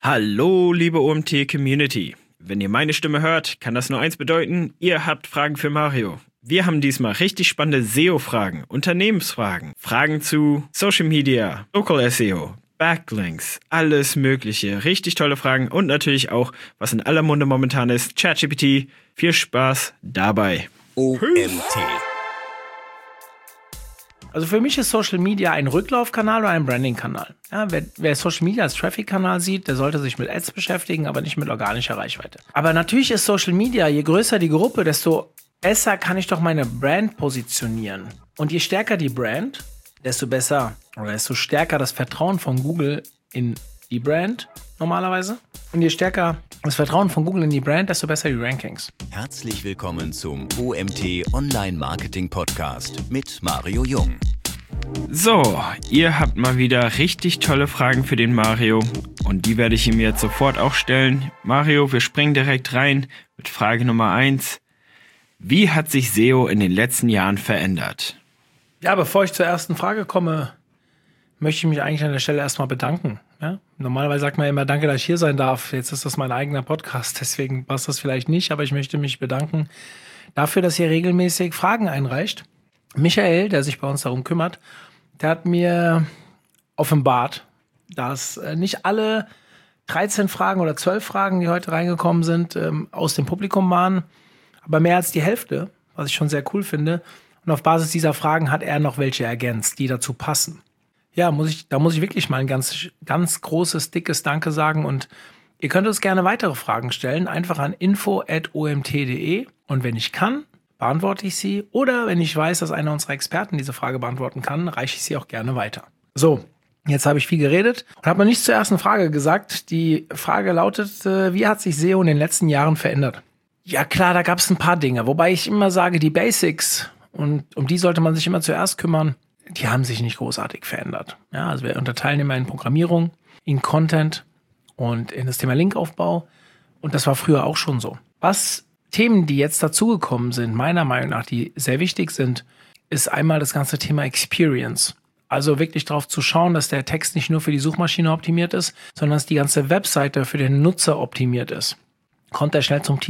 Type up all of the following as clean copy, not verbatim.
Hallo, liebe OMT-Community. Wenn ihr meine Stimme hört, kann das nur eins bedeuten, ihr habt Fragen für Mario. Wir haben diesmal richtig spannende SEO-Fragen, Unternehmensfragen, Fragen zu Social Media, Local SEO, Backlinks, alles mögliche. Richtig tolle Fragen und natürlich auch, was in aller Munde momentan ist, ChatGPT. Viel Spaß dabei. OMT. Also für mich ist Social Media ein Rücklaufkanal oder ein Branding-Kanal. Ja, wer Social Media als Traffic-Kanal sieht, der sollte sich mit Ads beschäftigen, aber nicht mit organischer Reichweite. Aber natürlich ist Social Media, je größer die Gruppe, desto besser kann ich doch meine Brand positionieren. Und je stärker die Brand, desto besser oder desto stärker das Vertrauen von Google in die Brand normalerweise. Und je stärker das Vertrauen von Google in die Brand, desto besser die Rankings. Herzlich willkommen zum OMT Online Marketing Podcast mit Mario Jung. So, ihr habt mal wieder richtig tolle Fragen für den Mario und die werde ich ihm jetzt sofort auch stellen. Mario, wir springen direkt rein mit Frage Nummer 1. Wie hat sich SEO in den letzten Jahren verändert? Ja, bevor ich zur ersten Frage komme, möchte ich mich eigentlich an der Stelle erstmal bedanken. Ja? Normalerweise sagt man immer, danke, dass ich hier sein darf. Jetzt ist das mein eigener Podcast, deswegen passt das vielleicht nicht, aber ich möchte mich bedanken dafür, dass ihr regelmäßig Fragen einreicht. Michael, der sich bei uns darum kümmert, der hat mir offenbart, dass nicht alle 13 Fragen oder 12 Fragen, die heute reingekommen sind, aus dem Publikum waren, aber mehr als die Hälfte, was ich schon sehr cool finde. Und auf Basis dieser Fragen hat er noch welche ergänzt, die dazu passen. Ja, da muss ich wirklich mal ein ganz großes, dickes Danke sagen. Und ihr könnt uns gerne weitere Fragen stellen, einfach an info@omt.de. Und wenn ich kann, beantworte ich sie. Oder wenn ich weiß, dass einer unserer Experten diese Frage beantworten kann, reiche ich sie auch gerne weiter. So, jetzt habe ich viel geredet und habe noch nichts zur ersten Frage gesagt. Die Frage lautet, wie hat sich SEO in den letzten Jahren verändert? Ja klar, da gab es ein paar Dinge. Wobei ich immer sage, die Basics, und um die sollte man sich immer zuerst kümmern, die haben sich nicht großartig verändert. Ja, also wir unterteilen immer in Programmierung, in Content und in das Thema Linkaufbau. Und das war früher auch schon so. Was Themen, die jetzt dazugekommen sind, meiner Meinung nach, die sehr wichtig sind, ist einmal das ganze Thema Experience. Also wirklich darauf zu schauen, dass der Text nicht nur für die Suchmaschine optimiert ist, sondern dass die ganze Webseite für den Nutzer optimiert ist. Kommt er schnell zum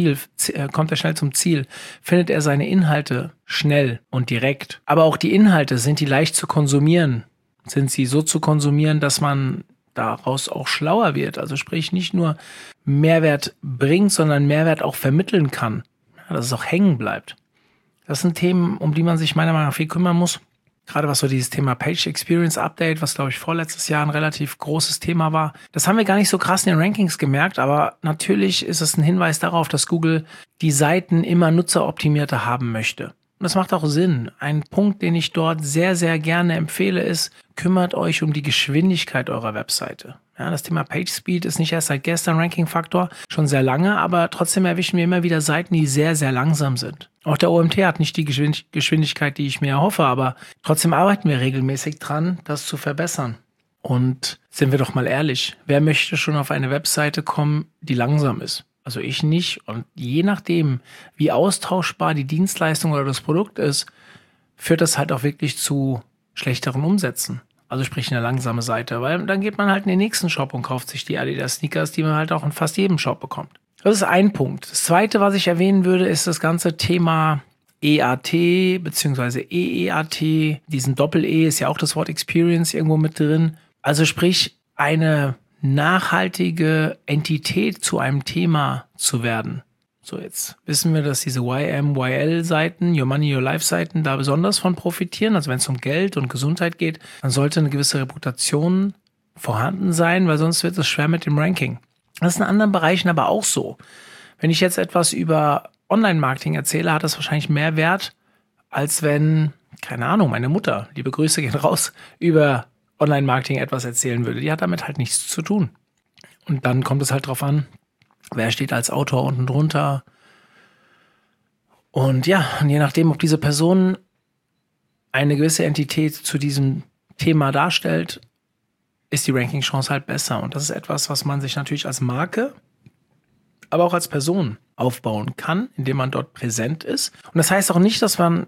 Ziel, findet er seine Inhalte schnell und direkt. Aber auch die Inhalte, sind die leicht zu konsumieren? Sind sie so zu konsumieren, dass man daraus auch schlauer wird? Also sprich, nicht nur Mehrwert bringt, sondern Mehrwert auch vermitteln kann. Ja, dass es auch hängen bleibt. Das sind Themen, um die man sich meiner Meinung nach viel kümmern muss. Gerade was so dieses Thema Page Experience Update, was glaube ich vorletztes Jahr ein relativ großes Thema war. Das haben wir gar nicht so krass in den Rankings gemerkt, aber natürlich ist es ein Hinweis darauf, dass Google die Seiten immer nutzeroptimierter haben möchte. Und das macht auch Sinn. Ein Punkt, den ich dort sehr, sehr gerne empfehle, ist, kümmert euch um die Geschwindigkeit eurer Webseite. Ja, das Thema Page Speed ist nicht erst seit gestern Ranking-Faktor, schon sehr lange, aber trotzdem erwischen wir immer wieder Seiten, die sehr, sehr langsam sind. Auch der OMT hat nicht die Geschwindigkeit, die ich mir erhoffe, aber trotzdem arbeiten wir regelmäßig dran, das zu verbessern. Und sind wir doch mal ehrlich, wer möchte schon auf eine Webseite kommen, die langsam ist? Also ich nicht. Und je nachdem, wie austauschbar die Dienstleistung oder das Produkt ist, führt das halt auch wirklich zu schlechteren Umsätzen. Also sprich eine langsame Seite, weil dann geht man halt in den nächsten Shop und kauft sich die Adidas Sneakers, die man halt auch in fast jedem Shop bekommt. Das ist ein Punkt. Das zweite, was ich erwähnen würde, ist das ganze Thema EAT bzw. EEAT. Diesen Doppel-E ist ja auch das Wort Experience irgendwo mit drin. Also sprich, eine nachhaltige Entität zu einem Thema zu werden. So, jetzt wissen wir, dass diese YM-YL-Seiten, Your Money, Your Life-Seiten, da besonders von profitieren. Also wenn es um Geld und Gesundheit geht, dann sollte eine gewisse Reputation vorhanden sein, weil sonst wird es schwer mit dem Ranking. Das ist in anderen Bereichen aber auch so. Wenn ich jetzt etwas über Online-Marketing erzähle, hat das wahrscheinlich mehr Wert, als wenn, keine Ahnung, meine Mutter, liebe Grüße gehen raus, über Online-Marketing etwas erzählen würde. Die hat damit halt nichts zu tun. Und dann kommt es halt drauf an, wer steht als Autor unten drunter? Und ja, und je nachdem, ob diese Person eine gewisse Entität zu diesem Thema darstellt, ist die Ranking-Chance halt besser. Und das ist etwas, was man sich natürlich als Marke, aber auch als Person aufbauen kann, indem man dort präsent ist. Und das heißt auch nicht, dass wenn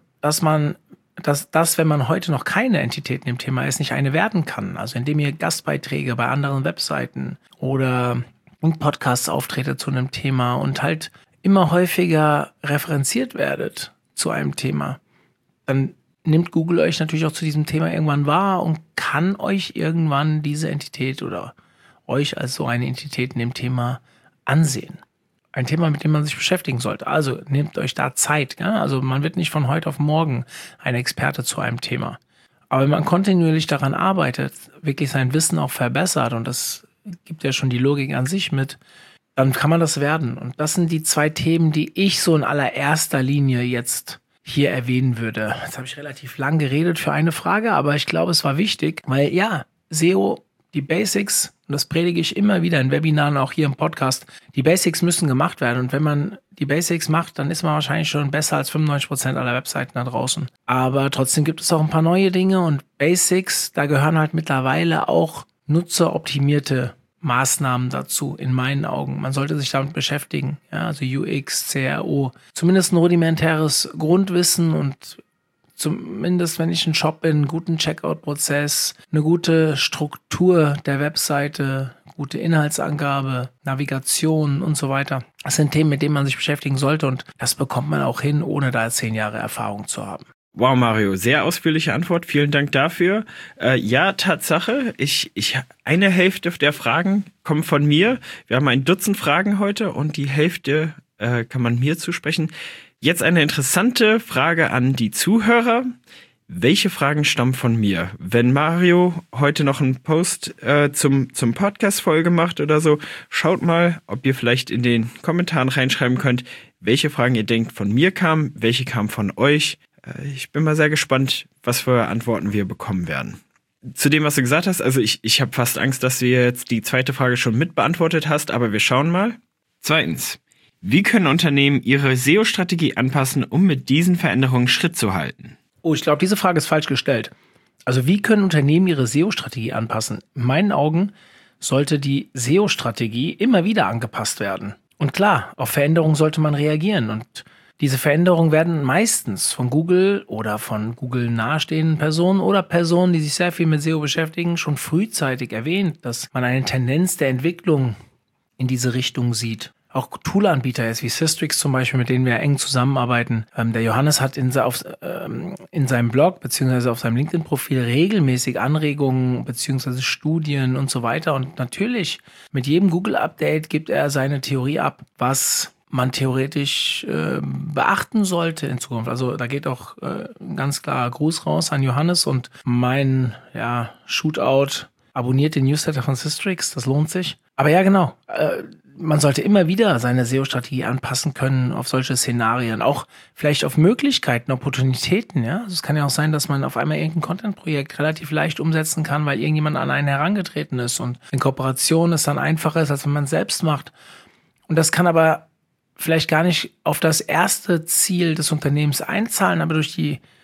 man heute noch keine Entität in dem Thema ist, nicht eine werden kann. Also indem ihr Gastbeiträge bei anderen Webseiten oder und Podcasts auftretet zu einem Thema und halt immer häufiger referenziert werdet zu einem Thema, dann nimmt Google euch natürlich auch zu diesem Thema irgendwann wahr und kann euch irgendwann diese Entität oder euch als so eine Entität in dem Thema ansehen. Ein Thema, mit dem man sich beschäftigen sollte. Also nehmt euch da Zeit. Ja? Also man wird nicht von heute auf morgen ein Experte zu einem Thema. Aber wenn man kontinuierlich daran arbeitet, wirklich sein Wissen auch verbessert, und das gibt ja schon die Logik an sich mit, dann kann man das werden. Und das sind die 2 Themen, die ich so in allererster Linie jetzt hier erwähnen würde. Jetzt habe ich relativ lang geredet für eine Frage, aber ich glaube, es war wichtig, weil ja, SEO, die Basics, und das predige ich immer wieder in Webinaren, auch hier im Podcast, die Basics müssen gemacht werden. Und wenn man die Basics macht, dann ist man wahrscheinlich schon besser als 95% aller Webseiten da draußen. Aber trotzdem gibt es auch ein paar neue Dinge und Basics, da gehören halt mittlerweile auch nutzeroptimierte Maßnahmen dazu, in meinen Augen. Man sollte sich damit beschäftigen. Ja, also UX, CRO, zumindest ein rudimentäres Grundwissen und zumindest, wenn ich ein Shop bin, einen guten Checkout-Prozess, eine gute Struktur der Webseite, gute Inhaltsangabe, Navigation und so weiter. Das sind Themen, mit denen man sich beschäftigen sollte und das bekommt man auch hin, ohne da 10 Jahre Erfahrung zu haben. Wow, Mario, sehr ausführliche Antwort. Vielen Dank dafür. Ja, Tatsache, eine Hälfte der Fragen kommen von mir. Wir haben 1 Dutzend Fragen heute und die Hälfte kann man mir zusprechen. Jetzt eine interessante Frage an die Zuhörer. Welche Fragen stammen von mir? Wenn Mario heute noch einen Post zum Podcast-Folge macht oder so, schaut mal, ob ihr vielleicht in den Kommentaren reinschreiben könnt, welche Fragen ihr denkt von mir kamen, welche kamen von euch. Ich bin mal sehr gespannt, was für Antworten wir bekommen werden. Zu dem, was du gesagt hast, also ich habe fast Angst, dass du jetzt die 2. Frage schon mit beantwortet hast, aber wir schauen mal. 2. Wie können Unternehmen ihre SEO-Strategie anpassen, um mit diesen Veränderungen Schritt zu halten? Oh, ich glaube, diese Frage ist falsch gestellt. Also wie können Unternehmen ihre SEO-Strategie anpassen? In meinen Augen sollte die SEO-Strategie immer wieder angepasst werden. Und klar, auf Veränderungen sollte man reagieren. Und diese Veränderungen werden meistens von Google oder von Google nahestehenden Personen oder Personen, die sich sehr viel mit SEO beschäftigen, schon frühzeitig erwähnt, dass man eine Tendenz der Entwicklung in diese Richtung sieht. Auch Toolanbieter jetzt wie Systrix zum Beispiel, mit denen wir eng zusammenarbeiten. Der Johannes hat in seinem Blog bzw. auf seinem LinkedIn-Profil regelmäßig Anregungen bzw. Studien und so weiter. Und natürlich mit jedem Google-Update gibt er seine Theorie ab, was man theoretisch beachten sollte in Zukunft. Also da geht auch ganz klar Gruß raus an Johannes und mein Shootout. Abonniert den Newsletter von Systrix, das lohnt sich. Aber ja, genau. Man sollte immer wieder seine SEO-Strategie anpassen können auf solche Szenarien. Auch vielleicht auf Möglichkeiten, Opportunitäten. Ja? Also es kann ja auch sein, dass man auf einmal irgendein Content-Projekt relativ leicht umsetzen kann, weil irgendjemand an einen herangetreten ist. Und in Kooperation es dann einfacher ist, als wenn man es selbst macht. Und das kann aber vielleicht gar nicht auf das erste Ziel des Unternehmens einzahlen, aber durch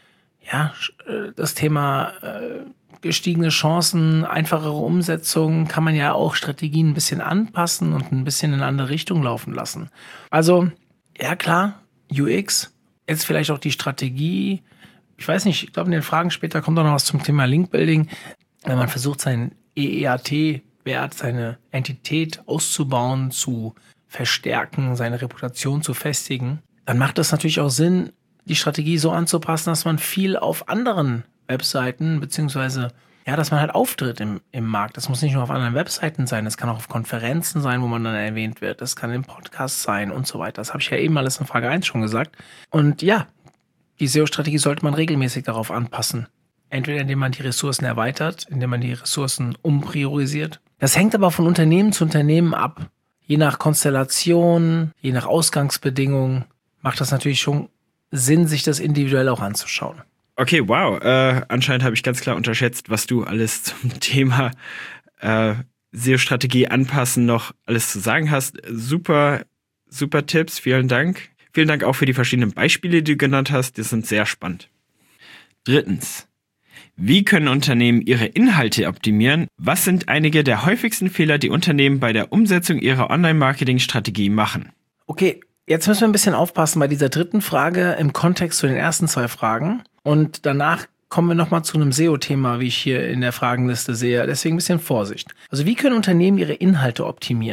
das Thema gestiegene Chancen, einfachere Umsetzung, kann man ja auch Strategien ein bisschen anpassen und ein bisschen in eine andere Richtung laufen lassen. Also, ja klar, UX, jetzt vielleicht auch die Strategie. Ich weiß nicht, ich glaube in den Fragen später kommt auch noch was zum Thema Linkbuilding. Wenn man versucht, seinen EEAT-Wert, seine Entität auszubauen, zu verstärken, seine Reputation zu festigen, dann macht es natürlich auch Sinn, die Strategie so anzupassen, dass man viel auf anderen Webseiten, beziehungsweise, dass man halt auftritt im Markt. Das muss nicht nur auf anderen Webseiten sein, das kann auch auf Konferenzen sein, wo man dann erwähnt wird, das kann im Podcast sein und so weiter. Das habe ich ja eben alles in Frage 1 schon gesagt. Und ja, die SEO-Strategie sollte man regelmäßig darauf anpassen. Entweder indem man die Ressourcen erweitert, indem man die Ressourcen umpriorisiert. Das hängt aber von Unternehmen zu Unternehmen ab. Je nach Konstellation, je nach Ausgangsbedingungen macht das natürlich schon Sinn, sich das individuell auch anzuschauen. Okay, wow. Anscheinend habe ich ganz klar unterschätzt, was du alles zum Thema SEO-Strategie anpassen noch alles zu sagen hast. Super, super Tipps. Vielen Dank. Vielen Dank auch für die verschiedenen Beispiele, die du genannt hast. Die sind sehr spannend. 3. Wie können Unternehmen ihre Inhalte optimieren? Was sind einige der häufigsten Fehler, die Unternehmen bei der Umsetzung ihrer Online-Marketing-Strategie machen? Okay, jetzt müssen wir ein bisschen aufpassen bei dieser 3. Frage im Kontext zu den ersten 2 Fragen. Und danach kommen wir nochmal zu einem SEO-Thema, wie ich hier in der Fragenliste sehe. Deswegen ein bisschen Vorsicht. Also wie können Unternehmen ihre Inhalte optimieren?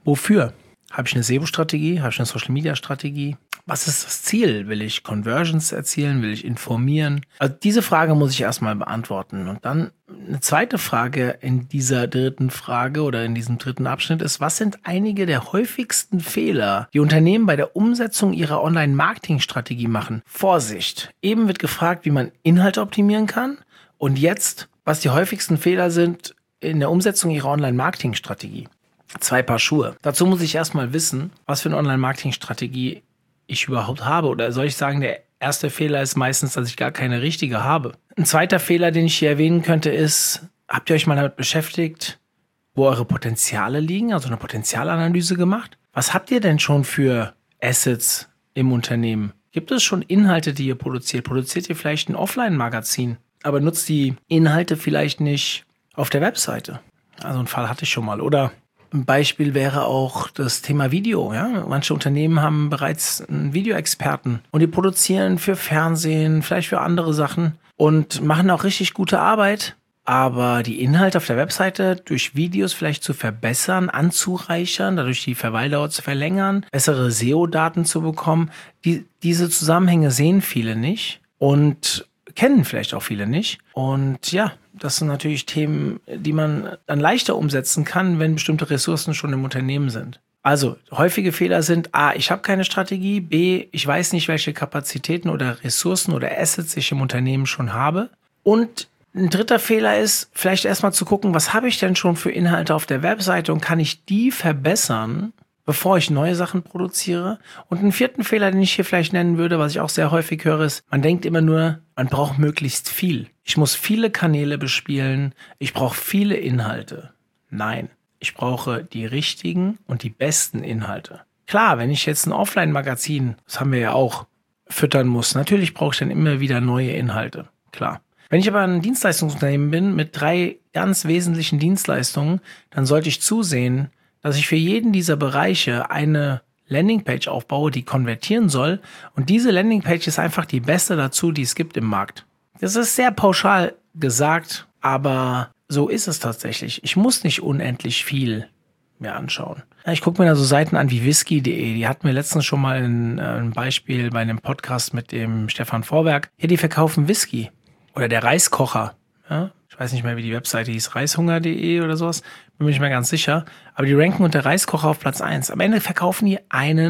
Wofür? Habe ich eine SEO-Strategie? Habe ich eine Social-Media-Strategie? Was ist das Ziel? Will ich Conversions erzielen? Will ich informieren? Also diese Frage muss ich erstmal beantworten. Und dann eine zweite Frage in dieser dritten Frage oder in diesem dritten Abschnitt ist, was sind einige der häufigsten Fehler, die Unternehmen bei der Umsetzung ihrer Online-Marketing-Strategie machen? Vorsicht! Eben wird gefragt, wie man Inhalte optimieren kann. Und jetzt, was die häufigsten Fehler sind in der Umsetzung ihrer Online-Marketing-Strategie. 2 Paar Schuhe. Dazu muss ich erstmal wissen, was für eine Online-Marketing-Strategie ich überhaupt habe. Oder soll ich sagen, der erste Fehler ist meistens, dass ich gar keine richtige habe. Ein zweiter Fehler, den ich hier erwähnen könnte, ist, habt ihr euch mal damit beschäftigt, wo eure Potenziale liegen? Also eine Potenzialanalyse gemacht? Was habt ihr denn schon für Assets im Unternehmen? Gibt es schon Inhalte, die ihr produziert? Produziert ihr vielleicht ein Offline-Magazin, aber nutzt die Inhalte vielleicht nicht auf der Webseite? Also einen Fall hatte ich schon mal. Oder ein Beispiel wäre auch das Thema Video. Ja? Manche Unternehmen haben bereits einen Videoexperten und die produzieren für Fernsehen, vielleicht für andere Sachen und machen auch richtig gute Arbeit. Aber die Inhalte auf der Webseite durch Videos vielleicht zu verbessern, anzureichern, dadurch die Verweildauer zu verlängern, bessere SEO-Daten zu bekommen, diese Zusammenhänge sehen viele nicht und kennen vielleicht auch viele nicht. Und ja, das sind natürlich Themen, die man dann leichter umsetzen kann, wenn bestimmte Ressourcen schon im Unternehmen sind. Also häufige Fehler sind A, ich habe keine Strategie, B, ich weiß nicht, welche Kapazitäten oder Ressourcen oder Assets ich im Unternehmen schon habe. Und ein dritter Fehler ist, vielleicht erstmal zu gucken, was habe ich denn schon für Inhalte auf der Webseite und kann ich die verbessern, bevor ich neue Sachen produziere. Und einen vierten Fehler, den ich hier vielleicht nennen würde, was ich auch sehr häufig höre, ist, man denkt immer nur, man braucht möglichst viel. Ich muss viele Kanäle bespielen, ich brauche viele Inhalte. Nein, ich brauche die richtigen und die besten Inhalte. Klar, wenn ich jetzt ein Offline-Magazin, das haben wir ja auch, füttern muss, natürlich brauche ich dann immer wieder neue Inhalte. Klar. Wenn ich aber ein Dienstleistungsunternehmen bin mit 3 ganz wesentlichen Dienstleistungen, dann sollte ich zusehen, dass ich für jeden dieser Bereiche eine Landingpage aufbaue, die konvertieren soll. Und diese Landingpage ist einfach die beste dazu, die es gibt im Markt. Das ist sehr pauschal gesagt, aber so ist es tatsächlich. Ich muss nicht unendlich viel mir anschauen. Ich gucke mir da so Seiten an wie whisky.de. Die hatten wir letztens schon mal ein Beispiel bei einem Podcast mit dem Stefan Vorwerk. Ja, die verkaufen Whisky. Oder der Reiskocher. Ja? Ich weiß nicht mehr, wie die Webseite hieß, reishunger.de oder sowas, bin mir nicht mehr ganz sicher. Aber die ranken unter Reiskocher auf Platz 1. Am Ende verkaufen die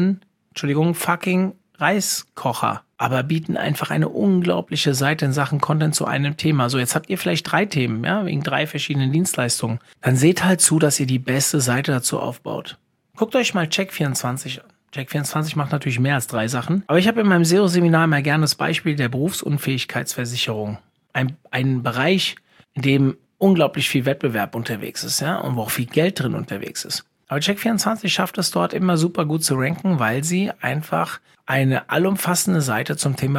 fucking Reiskocher. Aber bieten einfach eine unglaubliche Seite in Sachen Content zu einem Thema. So, jetzt habt ihr vielleicht 3 Themen, ja, wegen 3 verschiedenen Dienstleistungen. Dann seht halt zu, dass ihr die beste Seite dazu aufbaut. Guckt euch mal Check24 an. Check24 macht natürlich mehr als 3 Sachen. Aber ich habe in meinem SEO-Seminar immer gerne das Beispiel der Berufsunfähigkeitsversicherung. Ein Bereich, in dem unglaublich viel Wettbewerb unterwegs ist, ja, und wo auch viel Geld drin unterwegs ist. Aber Check24 schafft es dort immer super gut zu ranken, weil sie einfach eine allumfassende Seite zum Thema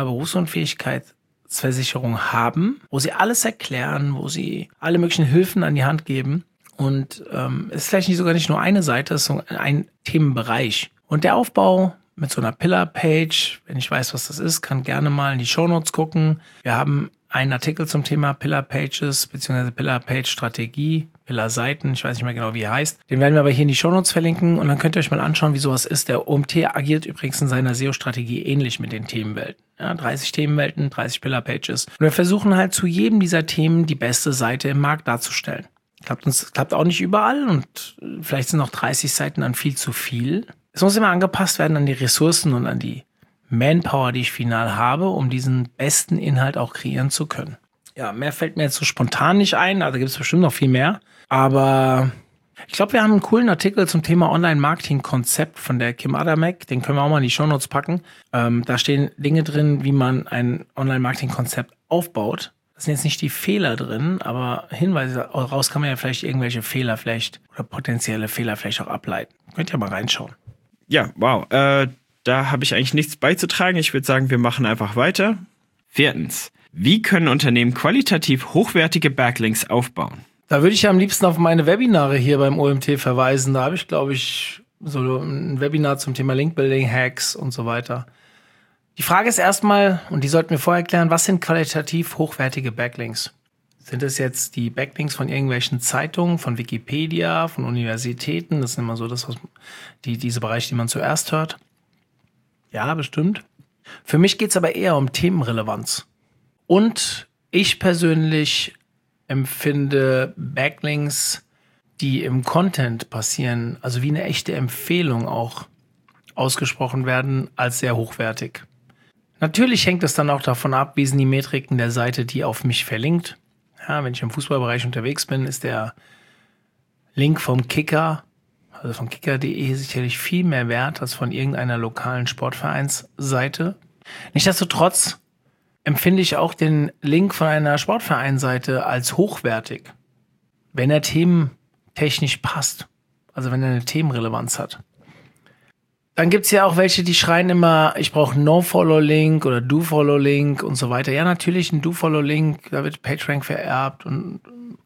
Berufsunfähigkeitsversicherung haben, wo sie alles erklären, wo sie alle möglichen Hilfen an die Hand geben. Und es ist vielleicht sogar nicht nur eine Seite, es ist so ein Themenbereich. Und der Aufbau mit so einer Pillar-Page, wenn ich weiß, was das ist, kann gerne mal in die Shownotes gucken. Wir haben einen Artikel zum Thema Pillar-Pages bzw. Pillar-Page-Strategie, Pillar-Seiten, ich weiß nicht mehr genau, wie er heißt. Den werden wir aber hier in die Shownotes verlinken und dann könnt ihr euch mal anschauen, wie sowas ist. Der OMT agiert übrigens in seiner SEO-Strategie ähnlich mit den Themenwelten. Ja, 30 Themenwelten, 30 Pillar-Pages. Und wir versuchen halt zu jedem dieser Themen die beste Seite im Markt darzustellen. Klappt auch nicht überall und vielleicht sind noch 30 Seiten dann viel zu viel. Es muss immer angepasst werden an die Ressourcen und an die Manpower, die ich final habe, um diesen besten Inhalt auch kreieren zu können. Ja, mehr fällt mir jetzt so spontan nicht ein, also gibt es bestimmt noch viel mehr. Aber ich glaube, wir haben einen coolen Artikel zum Thema Online-Marketing-Konzept von der Kim Adamek, den können wir auch mal in die Shownotes packen. Da stehen Dinge drin, wie man ein Online-Marketing-Konzept aufbaut. Das sind jetzt nicht die Fehler drin, aber Hinweise daraus kann man ja vielleicht irgendwelche Fehler oder potenzielle Fehler vielleicht auch ableiten. Könnt ihr mal reinschauen. Ja, wow. Da habe ich eigentlich nichts beizutragen. Ich würde sagen, wir machen einfach weiter. 4. Wie können Unternehmen qualitativ hochwertige Backlinks aufbauen? Da würde ich ja am liebsten auf meine Webinare hier beim OMT verweisen. Da habe ich, glaube ich, so ein Webinar zum Thema Linkbuilding, Hacks und so weiter. Die Frage ist erstmal, und die sollten wir vorher klären, was sind qualitativ hochwertige Backlinks? Sind es jetzt die Backlinks von irgendwelchen Zeitungen, von Wikipedia, von Universitäten? Das sind immer so diese Bereiche, die man zuerst hört. Ja, bestimmt. Für mich geht es aber eher um Themenrelevanz. Und ich persönlich empfinde Backlinks, die im Content passieren, also wie eine echte Empfehlung auch ausgesprochen werden, als sehr hochwertig. Natürlich hängt es dann auch davon ab, wie sind die Metriken der Seite, die auf mich verlinkt. Ja, wenn ich im Fußballbereich unterwegs bin, ist der Link vom Kicker, also von kicker.de, sicherlich viel mehr wert als von irgendeiner lokalen Sportvereinsseite. Nichtsdestotrotz empfinde ich auch den Link von einer Sportvereinsseite als hochwertig, wenn er thementechnisch passt, also wenn er eine Themenrelevanz hat. Dann gibt's ja auch welche, die schreien immer, ich brauche einen No-Follow-Link oder Do-Follow-Link und so weiter. Ja, natürlich ein Do-Follow-Link, da wird PageRank vererbt und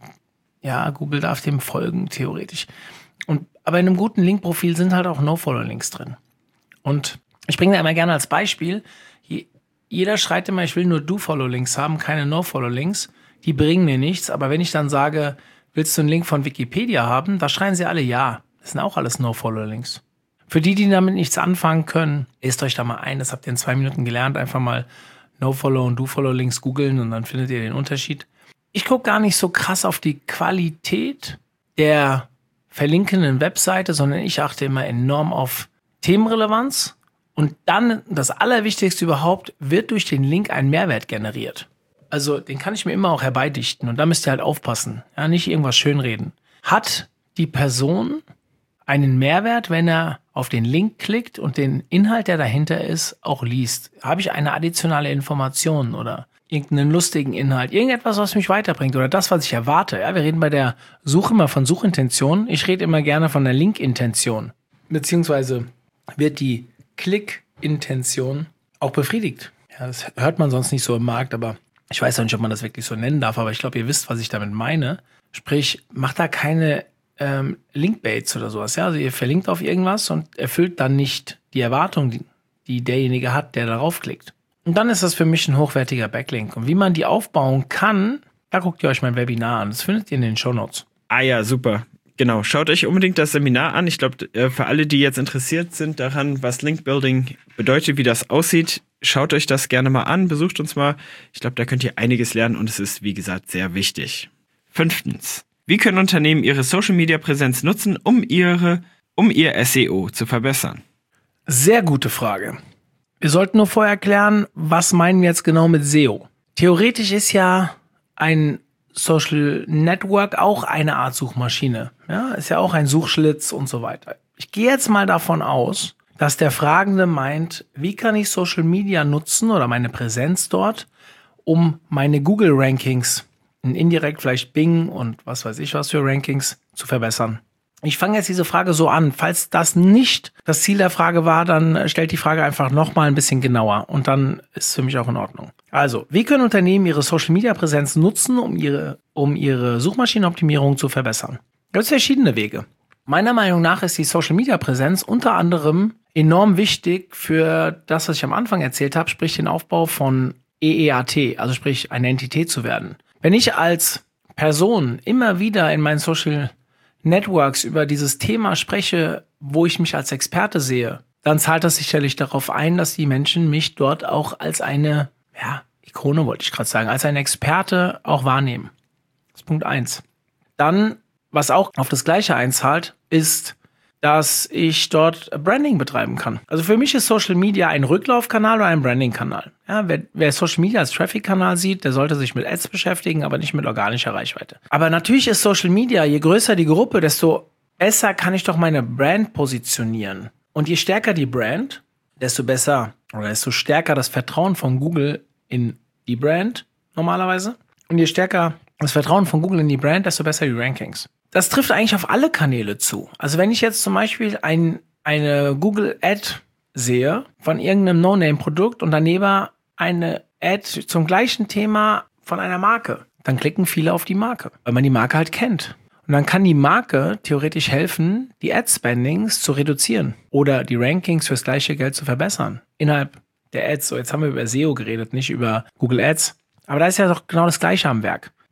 ja, Google darf dem folgen, theoretisch. Aber in einem guten Link-Profil sind halt auch No-Follow-Links drin. Und ich bringe da immer gerne als Beispiel, jeder schreit immer, ich will nur Do-Follow-Links haben, keine No-Follow-Links. Die bringen mir nichts, aber wenn ich dann sage, willst du einen Link von Wikipedia haben, da schreien sie alle ja. Das sind auch alles No-Follow-Links. Für die damit nichts anfangen können, lest euch da mal ein, das habt ihr in 2 Minuten gelernt, einfach mal No-Follow und Do-Follow-Links googeln und dann findet ihr den Unterschied. Ich gucke gar nicht so krass auf die Qualität der verlinkenden Webseite, sondern ich achte immer enorm auf Themenrelevanz und dann, das Allerwichtigste überhaupt, wird durch den Link ein Mehrwert generiert. Also den kann ich mir immer auch herbeidichten und da müsst ihr halt aufpassen, ja, nicht irgendwas schönreden. Hat die Person einen Mehrwert, wenn er auf den Link klickt und den Inhalt, der dahinter ist, auch liest? Habe ich eine additionale Information oder irgendeinen lustigen Inhalt, irgendetwas, was mich weiterbringt oder das, was ich erwarte? Ja, wir reden bei der Suche immer von Suchintention. Ich rede immer gerne von der Linkintention. Beziehungsweise wird die Klickintention auch befriedigt. Ja, das hört man sonst nicht so im Markt, aber ich weiß auch nicht, ob man das wirklich so nennen darf, aber ich glaube, ihr wisst, was ich damit meine. Sprich, macht da keine Linkbaits oder sowas. Ja? Also ihr verlinkt auf irgendwas und erfüllt dann nicht die Erwartung, die derjenige hat, der darauf klickt. Und dann ist das für mich ein hochwertiger Backlink. Und wie man die aufbauen kann, da guckt ihr euch mein Webinar an. Das findet ihr in den Shownotes. Ah ja, super. Genau, schaut euch unbedingt das Seminar an. Ich glaube, für alle, die jetzt interessiert sind daran, was Linkbuilding bedeutet, wie das aussieht, schaut euch das gerne mal an, besucht uns mal. Ich glaube, da könnt ihr einiges lernen und es ist, wie gesagt, sehr wichtig. 5. Wie können Unternehmen ihre Social-Media-Präsenz nutzen, um ihr SEO zu verbessern? Sehr gute Frage. Wir sollten nur vorher klären, was meinen wir jetzt genau mit SEO? Theoretisch ist ja ein Social Network auch eine Art Suchmaschine. Ja, ist ja auch ein Suchschlitz und so weiter. Ich gehe jetzt mal davon aus, dass der Fragende meint, wie kann ich Social Media nutzen oder meine Präsenz dort, um meine Google-Rankings, indirekt vielleicht Bing und was weiß ich was für Rankings, zu verbessern. Ich fange jetzt diese Frage so an. Falls das nicht das Ziel der Frage war, dann stellt die Frage einfach nochmal ein bisschen genauer und dann ist es für mich auch in Ordnung. Also, wie können Unternehmen ihre Social-Media-Präsenz nutzen, um ihre Suchmaschinenoptimierung zu verbessern? Da gibt es verschiedene Wege. Meiner Meinung nach ist die Social-Media-Präsenz unter anderem enorm wichtig für das, was ich am Anfang erzählt habe, sprich den Aufbau von EEAT, also sprich eine Entität zu werden. Wenn ich als Person immer wieder in meinen Social Networks über dieses Thema spreche, wo ich mich als Experte sehe, dann zahlt das sicherlich darauf ein, dass die Menschen mich dort auch als eine, Ikone wollte ich gerade sagen, als ein Experte auch wahrnehmen. Das ist Punkt 1. Dann, was auch auf das Gleiche einzahlt, ist, dass ich dort Branding betreiben kann. Also für mich ist Social Media ein Rücklaufkanal oder ein Branding-Kanal. Ja, wer Social Media als Traffic-Kanal sieht, der sollte sich mit Ads beschäftigen, aber nicht mit organischer Reichweite. Aber natürlich ist Social Media, je größer die Gruppe, desto besser kann ich doch meine Brand positionieren. Und je stärker die Brand, desto besser oder desto stärker das Vertrauen von Google in die Brand normalerweise. Und je stärker das Vertrauen von Google in die Brand, desto besser die Rankings. Das trifft eigentlich auf alle Kanäle zu. Also wenn ich jetzt zum Beispiel eine Google-Ad sehe von irgendeinem No-Name-Produkt und daneben eine Ad zum gleichen Thema von einer Marke, dann klicken viele auf die Marke, weil man die Marke halt kennt. Und dann kann die Marke theoretisch helfen, die Ad-Spendings zu reduzieren oder die Rankings fürs gleiche Geld zu verbessern. Innerhalb der Ads. So, jetzt haben wir über SEO geredet, nicht über Google Ads. Aber da ist ja doch genau das Gleiche am Werk.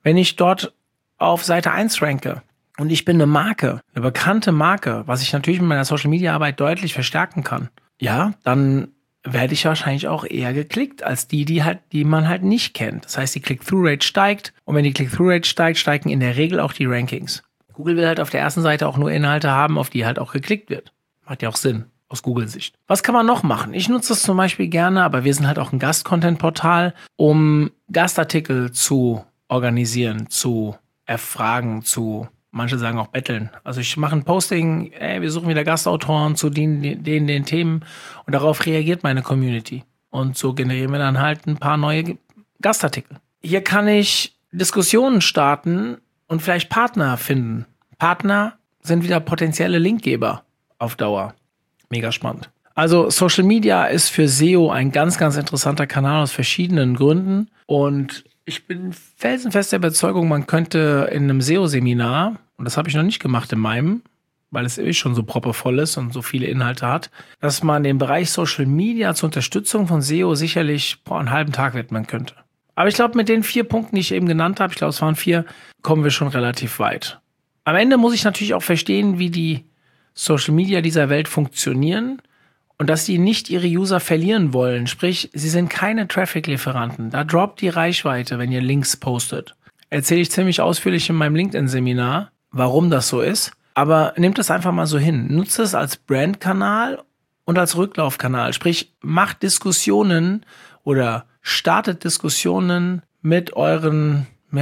Wenn ich dort auf Seite 1 ranke und ich bin eine Marke, eine bekannte Marke, was ich natürlich mit meiner Social-Media-Arbeit deutlich verstärken kann, ja, dann werde ich wahrscheinlich auch eher geklickt als die man halt nicht kennt. Das heißt, die Click-Through-Rate steigt und wenn die Click-Through-Rate steigt, steigen in der Regel auch die Rankings. Google will halt auf der ersten Seite auch nur Inhalte haben, auf die halt auch geklickt wird. Macht ja auch Sinn aus Google-Sicht. Was kann man noch machen? Ich nutze das zum Beispiel gerne, aber wir sind halt auch ein Gast-Content-Portal, um Gastartikel zu organisieren, zu erfragen, manche sagen auch betteln. Also ich mache ein Posting, wir suchen wieder Gastautoren zu den Themen und darauf reagiert meine Community. Und so generieren wir dann halt ein paar neue Gastartikel. Hier kann ich Diskussionen starten und vielleicht Partner finden. Partner sind wieder potenzielle Linkgeber auf Dauer. Mega spannend. Also Social Media ist für SEO ein ganz, ganz interessanter Kanal aus verschiedenen Gründen. Und ich bin felsenfest der Überzeugung, man könnte in einem SEO-Seminar, und das habe ich noch nicht gemacht in meinem, weil es schon so proppevoll ist und so viele Inhalte hat, dass man den Bereich Social Media zur Unterstützung von SEO sicherlich einen halben Tag widmen könnte. Aber ich glaube, mit den 4 Punkten, die ich eben genannt habe, ich glaube, es waren 4, kommen wir schon relativ weit. Am Ende muss ich natürlich auch verstehen, wie die Social Media dieser Welt funktionieren und dass sie nicht ihre User verlieren wollen. Sprich, sie sind keine Traffic-Lieferanten. Da droppt die Reichweite, wenn ihr Links postet. Erzähle ich ziemlich ausführlich in meinem LinkedIn-Seminar, warum das so ist. Aber nehmt das einfach mal so hin. Nutzt es als Brandkanal und als Rücklaufkanal. Sprich, macht Diskussionen oder startet Diskussionen mit euren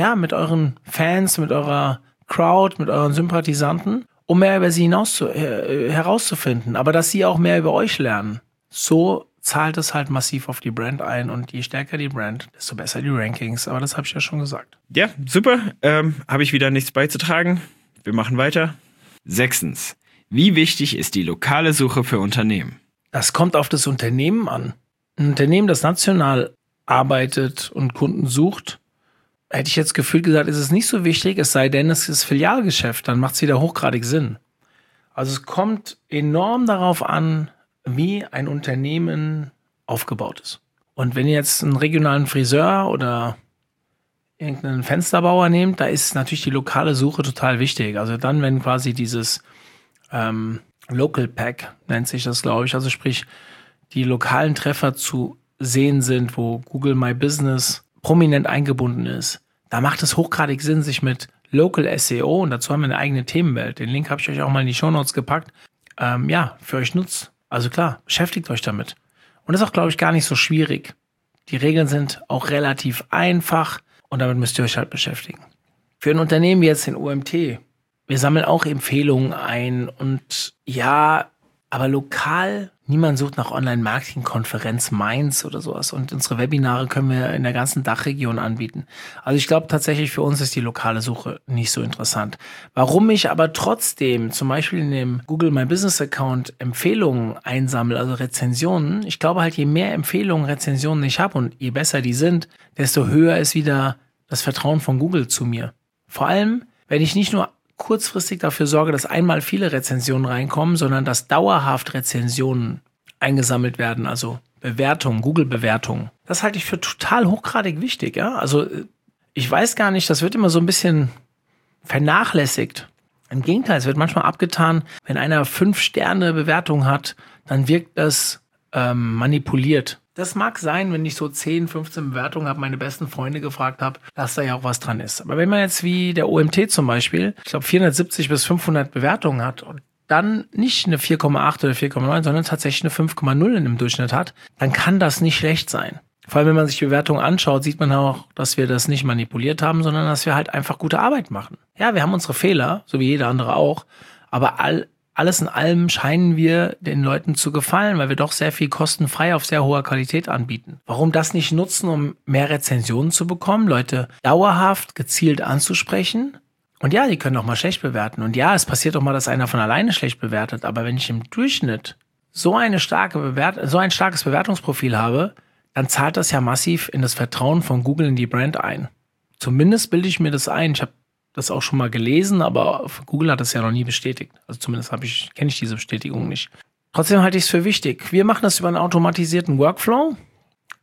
Fans, mit eurer Crowd, mit euren Sympathisanten, um mehr über sie herauszufinden, aber dass sie auch mehr über euch lernen. So zahlt es halt massiv auf die Brand ein und je stärker die Brand, desto besser die Rankings. Aber das habe ich ja schon gesagt. Ja, super. Habe ich wieder nichts beizutragen. Wir machen weiter. 6. Wie wichtig ist die lokale Suche für Unternehmen? Das kommt auf das Unternehmen an. Ein Unternehmen, das national arbeitet und Kunden sucht, hätte ich jetzt gefühlt gesagt, ist es nicht so wichtig, es sei denn, es ist Filialgeschäft, dann macht es wieder hochgradig Sinn. Also es kommt enorm darauf an, wie ein Unternehmen aufgebaut ist. Und wenn ihr jetzt einen regionalen Friseur oder irgendeinen Fensterbauer nehmt, da ist natürlich die lokale Suche total wichtig. Also dann, wenn quasi dieses Local Pack, nennt sich das, glaube ich, also sprich, die lokalen Treffer zu sehen sind, wo Google My Business prominent eingebunden ist, da macht es hochgradig Sinn, sich mit Local SEO, und dazu haben wir eine eigene Themenwelt, den Link habe ich euch auch mal in die Shownotes gepackt, für euch nutzt. Also klar, beschäftigt euch damit. Und das ist auch, glaube ich, gar nicht so schwierig. Die Regeln sind auch relativ einfach und damit müsst ihr euch halt beschäftigen. Für ein Unternehmen wie jetzt den OMT, wir sammeln auch Empfehlungen ein und ja, aber lokal, niemand sucht nach Online-Marketing-Konferenz Mainz oder sowas. Und unsere Webinare können wir in der ganzen Dachregion anbieten. Also ich glaube tatsächlich, für uns ist die lokale Suche nicht so interessant. Warum ich aber trotzdem zum Beispiel in dem Google My Business Account Empfehlungen einsammle, also Rezensionen, ich glaube halt, je mehr Empfehlungen, Rezensionen ich habe und je besser die sind, desto höher ist wieder das Vertrauen von Google zu mir. Vor allem, wenn ich nicht nur kurzfristig dafür sorge, dass einmal viele Rezensionen reinkommen, sondern dass dauerhaft Rezensionen eingesammelt werden, also Bewertungen, Google-Bewertungen. Das halte ich für total hochgradig wichtig, ja. Also ich weiß gar nicht, das wird immer so ein bisschen vernachlässigt. Im Gegenteil, es wird manchmal abgetan, wenn einer 5-Sterne-Bewertung hat, dann wirkt das manipuliert. Das mag sein, wenn ich so 10, 15 Bewertungen habe, meine besten Freunde gefragt habe, dass da ja auch was dran ist. Aber wenn man jetzt wie der OMT zum Beispiel, ich glaube 470 bis 500 Bewertungen hat und dann nicht eine 4,8 oder 4,9, sondern tatsächlich eine 5,0 im Durchschnitt hat, dann kann das nicht schlecht sein. Vor allem, wenn man sich die Bewertungen anschaut, sieht man auch, dass wir das nicht manipuliert haben, sondern dass wir halt einfach gute Arbeit machen. Ja, wir haben unsere Fehler, so wie jeder andere auch, aber alles in allem scheinen wir den Leuten zu gefallen, weil wir doch sehr viel kostenfrei auf sehr hoher Qualität anbieten. Warum das nicht nutzen, um mehr Rezensionen zu bekommen, Leute dauerhaft gezielt anzusprechen? Und ja, die können auch mal schlecht bewerten. Und ja, es passiert auch mal, dass einer von alleine schlecht bewertet. Aber wenn ich im Durchschnitt so ein starkes Bewertungsprofil habe, dann zahlt das ja massiv in das Vertrauen von Google in die Brand ein. Zumindest bilde ich mir das ein. Ich habe das auch schon mal gelesen, aber Google hat das ja noch nie bestätigt. Also zumindest kenne ich diese Bestätigung nicht. Trotzdem halte ich es für wichtig. Wir machen das über einen automatisierten Workflow.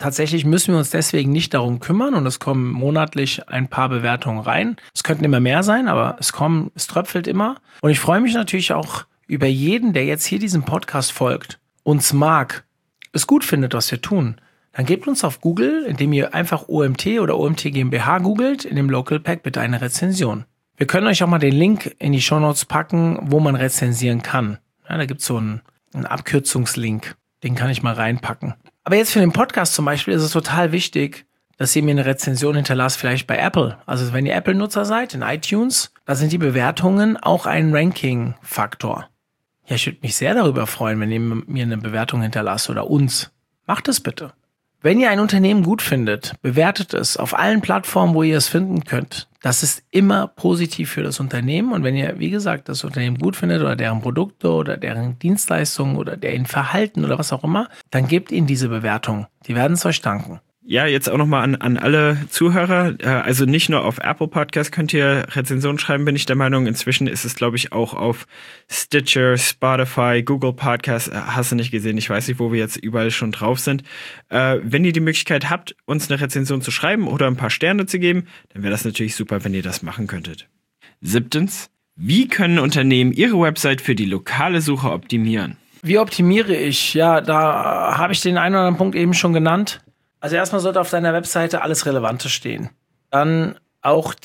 Tatsächlich müssen wir uns deswegen nicht darum kümmern und es kommen monatlich ein paar Bewertungen rein. Es könnten immer mehr sein, aber es tröpfelt immer. Und ich freue mich natürlich auch über jeden, der jetzt hier diesem Podcast folgt, uns mag, es gut findet, was wir tun. Dann gebt uns auf Google, indem ihr einfach OMT oder OMT GmbH googelt, in dem Local Pack bitte eine Rezension. Wir können euch auch mal den Link in die Shownotes packen, wo man rezensieren kann. Ja, da gibt es so einen Abkürzungslink, den kann ich mal reinpacken. Aber jetzt für den Podcast zum Beispiel ist es total wichtig, dass ihr mir eine Rezension hinterlasst, vielleicht bei Apple. Also wenn ihr Apple-Nutzer seid, in iTunes, da sind die Bewertungen auch ein Ranking-Faktor. Ja, ich würde mich sehr darüber freuen, wenn ihr mir eine Bewertung hinterlasst oder uns. Macht es bitte. Wenn ihr ein Unternehmen gut findet, bewertet es auf allen Plattformen, wo ihr es finden könnt. Das ist immer positiv für das Unternehmen. Und wenn ihr, wie gesagt, das Unternehmen gut findet oder deren Produkte oder deren Dienstleistungen oder deren Verhalten oder was auch immer, dann gebt ihnen diese Bewertung. Die werden es euch danken. Ja, jetzt auch nochmal an alle Zuhörer. Also nicht nur auf Apple Podcast könnt ihr Rezensionen schreiben, bin ich der Meinung. Inzwischen ist es, glaube ich, auch auf Stitcher, Spotify, Google Podcast. Hast du nicht gesehen? Ich weiß nicht, wo wir jetzt überall schon drauf sind. Wenn ihr die Möglichkeit habt, uns eine Rezension zu schreiben oder ein paar Sterne zu geben, dann wäre das natürlich super, wenn ihr das machen könntet. 7. Wie können Unternehmen ihre Website für die lokale Suche optimieren? Wie optimiere ich? Ja, da habe ich den einen oder anderen Punkt eben schon genannt. Also erstmal sollte auf deiner Webseite alles Relevante stehen. Dann auch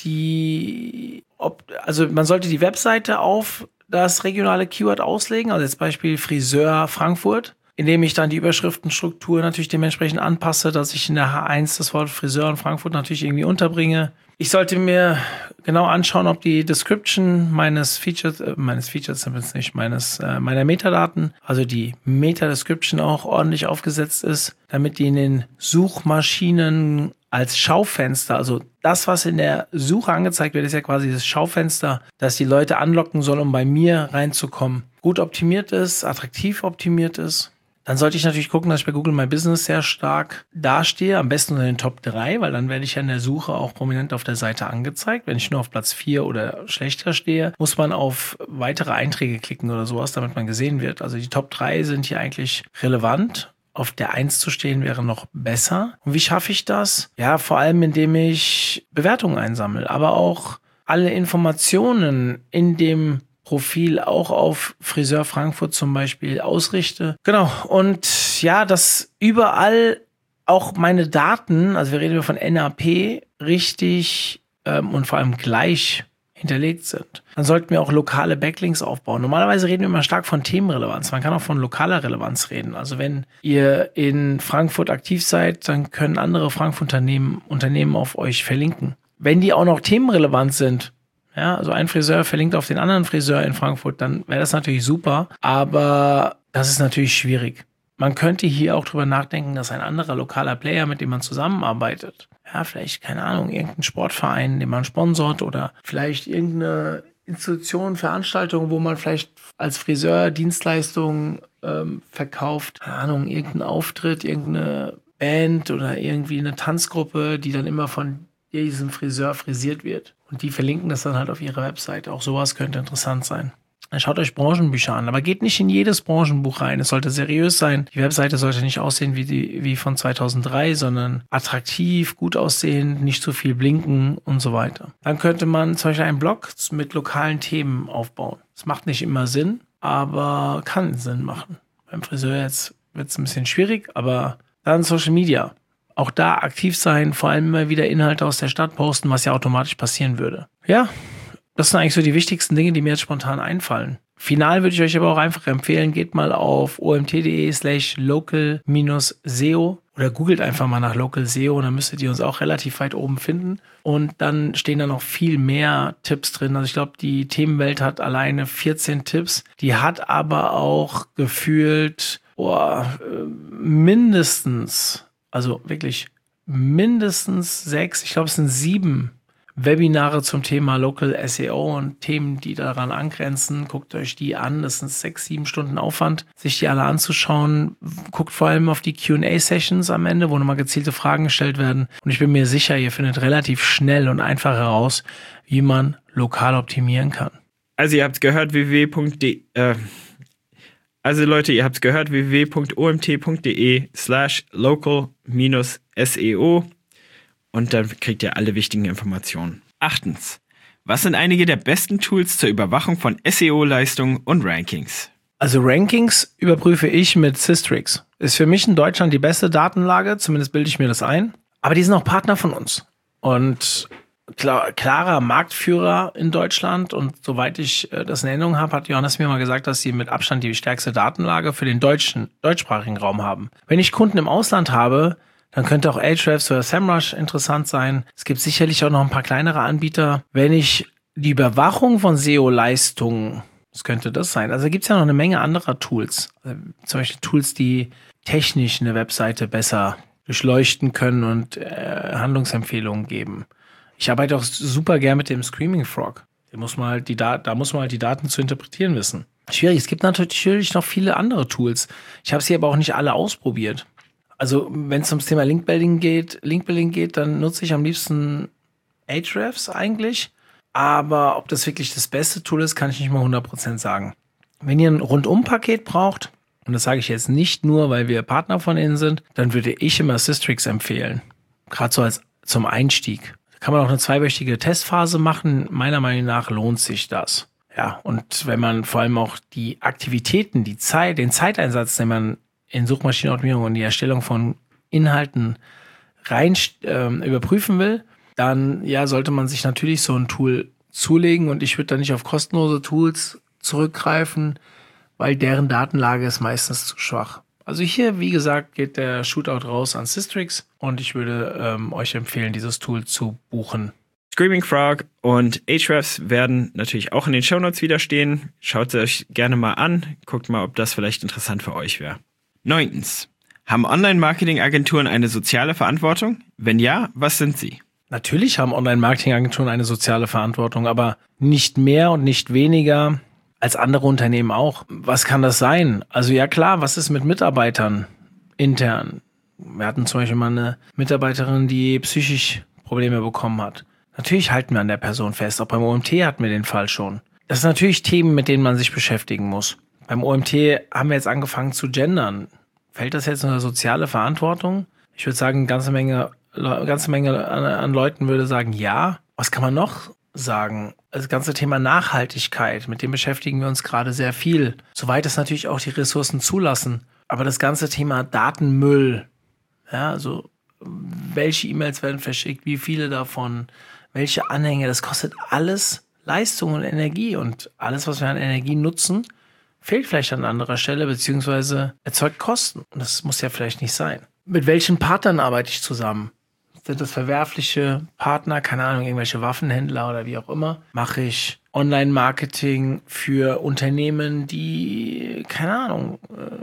man sollte die Webseite auf das regionale Keyword auslegen, also jetzt Beispiel Friseur Frankfurt, indem ich dann die Überschriftenstruktur natürlich dementsprechend anpasse, dass ich in der H1 das Wort Friseur in Frankfurt natürlich irgendwie unterbringe. Ich sollte mir genau anschauen, ob die Description meiner Metadaten, also die Meta-Description auch ordentlich aufgesetzt ist, damit die in den Suchmaschinen als Schaufenster, also das, was in der Suche angezeigt wird, ist ja quasi das Schaufenster, das die Leute anlocken soll, um bei mir reinzukommen, gut optimiert ist, attraktiv optimiert ist. Dann sollte ich natürlich gucken, dass ich bei Google My Business sehr stark dastehe, am besten unter den Top 3, weil dann werde ich ja in der Suche auch prominent auf der Seite angezeigt. Wenn ich nur auf Platz 4 oder schlechter stehe, muss man auf weitere Einträge klicken oder sowas, damit man gesehen wird. Also die Top 3 sind hier eigentlich relevant. Auf der 1 zu stehen wäre noch besser. Und wie schaffe ich das? Ja, vor allem indem ich Bewertungen einsammle, aber auch alle Informationen in dem Profil auch auf Friseur Frankfurt zum Beispiel ausrichte. Genau. Und ja, dass überall auch meine Daten, also wir reden von NAP, richtig und vor allem gleich hinterlegt sind. Dann sollten wir auch lokale Backlinks aufbauen. Normalerweise reden wir immer stark von Themenrelevanz. Man kann auch von lokaler Relevanz reden. Also wenn ihr in Frankfurt aktiv seid, dann können andere Frankfurt-Unternehmen auf euch verlinken. Wenn die auch noch themenrelevant sind, ja, also ein Friseur verlinkt auf den anderen Friseur in Frankfurt, dann wäre das natürlich super, aber das ist natürlich schwierig. Man könnte hier auch drüber nachdenken, dass ein anderer lokaler Player, mit dem man zusammenarbeitet, ja, vielleicht, keine Ahnung, irgendein Sportverein, den man sponsort oder vielleicht irgendeine Institution, Veranstaltung, wo man vielleicht als Friseur Dienstleistungen verkauft, keine Ahnung, irgendein Auftritt, irgendeine Band oder irgendwie eine Tanzgruppe, die dann immer von diesem Friseur frisiert wird. Und die verlinken das dann halt auf ihre Webseite. Auch sowas könnte interessant sein. Schaut euch Branchenbücher an, aber geht nicht in jedes Branchenbuch rein. Es sollte seriös sein. Die Webseite sollte nicht aussehen wie von 2003, sondern attraktiv, gut aussehen, nicht zu viel blinken und so weiter. Dann könnte man zum Beispiel einen Blog mit lokalen Themen aufbauen. Das macht nicht immer Sinn, aber kann Sinn machen. Beim Friseur jetzt wird es ein bisschen schwierig, aber dann Social Media. Auch da aktiv sein, vor allem immer wieder Inhalte aus der Stadt posten, was ja automatisch passieren würde. Ja, das sind eigentlich so die wichtigsten Dinge, die mir jetzt spontan einfallen. Final würde ich euch aber auch einfach empfehlen, geht mal auf omt.de/local-SEO oder googelt einfach mal nach Local SEO und dann müsstet ihr uns auch relativ weit oben finden. Und dann stehen da noch viel mehr Tipps drin. Also ich glaube, die Themenwelt hat alleine 14 Tipps. Die hat aber auch gefühlt mindestens 6, ich glaube es sind 7 Webinare zum Thema Local SEO und Themen, die daran angrenzen. Guckt euch die an. Das sind 6, 7 Stunden Aufwand, sich die alle anzuschauen. Guckt vor allem auf die Q&A-Sessions am Ende, wo nochmal gezielte Fragen gestellt werden. Und ich bin mir sicher, ihr findet relativ schnell und einfach heraus, wie man lokal optimieren kann. Also ihr habt gehört, Also Leute, ihr habt es gehört, www.omt.de/local-SEO und dann kriegt ihr alle wichtigen Informationen. 8. Was sind einige der besten Tools zur Überwachung von SEO-Leistungen und Rankings? Also Rankings überprüfe ich mit Systrix. Ist für mich in Deutschland die beste Datenlage, zumindest bilde ich mir das ein. Aber die sind auch Partner von uns. Und klarer Marktführer in Deutschland. Und soweit ich das in Erinnerung habe, hat Johannes mir mal gesagt, dass sie mit Abstand die stärkste Datenlage für den deutschsprachigen Raum haben. Wenn ich Kunden im Ausland habe, dann könnte auch Ahrefs oder SEMrush interessant sein. Es gibt sicherlich auch noch ein paar kleinere Anbieter. Wenn ich die Überwachung von SEO-Leistungen, was könnte das sein? Also gibt es ja noch eine Menge anderer Tools. Zum Beispiel Tools, die technisch eine Webseite besser durchleuchten können und Handlungsempfehlungen geben. Ich arbeite auch super gern mit dem Screaming Frog. Da muss man halt die Daten zu interpretieren wissen. Schwierig. Es gibt natürlich noch viele andere Tools. Ich habe sie aber auch nicht alle ausprobiert. Also wenn es ums Thema Link-Building geht, dann nutze ich am liebsten Ahrefs eigentlich. Aber ob das wirklich das beste Tool ist, kann ich nicht mal 100% sagen. Wenn ihr ein Rundum-Paket braucht, und das sage ich jetzt nicht nur, weil wir Partner von ihnen sind, dann würde ich immer Systrix empfehlen. Gerade so als zum Einstieg. Da kann man auch eine 2-wöchige Testphase machen. Meiner Meinung nach lohnt sich das. Ja, und wenn man vor allem auch die Aktivitäten, den Zeiteinsatz, den man in Suchmaschinenoptimierung und die Erstellung von Inhalten überprüfen will, dann sollte man sich natürlich so ein Tool zulegen und ich würde da nicht auf kostenlose Tools zurückgreifen, weil deren Datenlage ist meistens zu schwach. Also hier, wie gesagt, geht der Shootout raus an Systrix und ich würde euch empfehlen, dieses Tool zu buchen. Screaming Frog und Ahrefs werden natürlich auch in den Shownotes wieder stehen. Schaut es euch gerne mal an, guckt mal, ob das vielleicht interessant für euch wäre. 9. Haben Online-Marketing-Agenturen eine soziale Verantwortung? Wenn ja, was sind sie? Natürlich haben Online-Marketing-Agenturen eine soziale Verantwortung, aber nicht mehr und nicht weniger als andere Unternehmen auch. Was kann das sein? Also ja klar, was ist mit Mitarbeitern intern? Wir hatten zum Beispiel mal eine Mitarbeiterin, die psychisch Probleme bekommen hat. Natürlich halten wir an der Person fest. Auch beim OMT hatten wir den Fall schon. Das sind natürlich Themen, mit denen man sich beschäftigen muss. Beim OMT haben wir jetzt angefangen zu gendern. Fällt das jetzt unter soziale Verantwortung? Ich würde sagen, eine ganze Menge an Leuten würde sagen, ja. Was kann man noch sagen? Das ganze Thema Nachhaltigkeit, mit dem beschäftigen wir uns gerade sehr viel. Soweit es natürlich auch die Ressourcen zulassen. Aber das ganze Thema Datenmüll, ja, also welche E-Mails werden verschickt, wie viele davon, welche Anhänge, das kostet alles Leistung und Energie. Und alles, was wir an Energie nutzen, fehlt vielleicht an anderer Stelle, beziehungsweise erzeugt Kosten. Und das muss ja vielleicht nicht sein. Mit welchen Partnern arbeite ich zusammen? Sind das verwerfliche Partner, keine Ahnung, irgendwelche Waffenhändler oder wie auch immer? Mache ich Online-Marketing für Unternehmen, die, keine Ahnung,